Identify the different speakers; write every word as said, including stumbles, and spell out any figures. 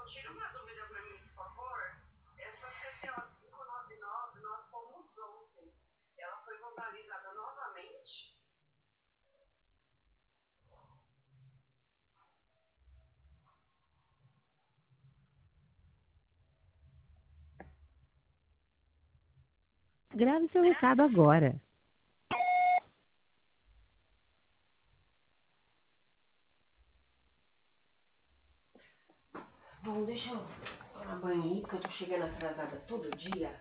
Speaker 1: tira uma dúvida para mim, por favor. Essa C C O cinco nove nove nós fomos ontem. Ela foi vandalizada novamente?
Speaker 2: Grave seu recado agora.
Speaker 1: Bom, deixa eu tomar banho aí, porque eu tô chegando atrasada todo dia.